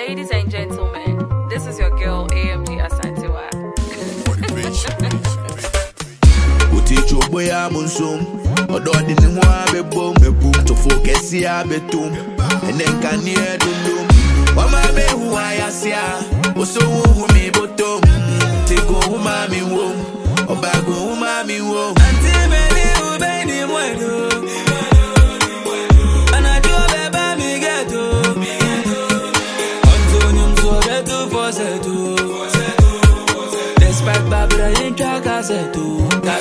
Ladies and gentlemen, this is your girl AMG Asantewa. Uticho boya munsum, odo di ni hwa be bom, to focus ya betum, enen kan ye dundum. Wama be huwa ya sia, oso hu mi botom, te go huma mi wom, oba go huma mi wom. Anti meli ube ni mwenu, anajua beba mi geto, Antonium so betu fosetu, despite babra intra casetu.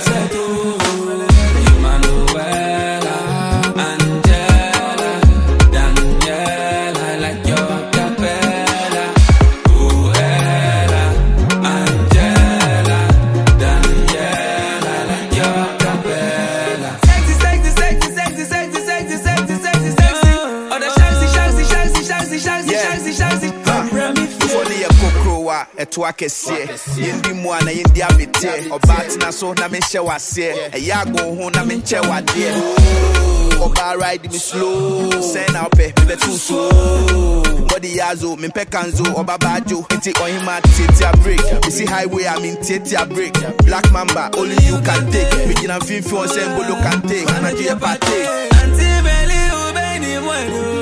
Manuela, Angela, Daniela, like your capella. Uela, Angela, Daniela, like your capella. Sexy. Oh, the shanksy. Eto akese yendi mu ana yendi abete obat na so na me hye wase eya go ho na me nche wade oba ride me slow say na ope me be too slow body yazo me pekanzo oba bajo enti ohima tete a break me see highway I mean tete a break black mamba only you can take me gina finfi on say mbolo can take na je party anti beli ube ni mwenu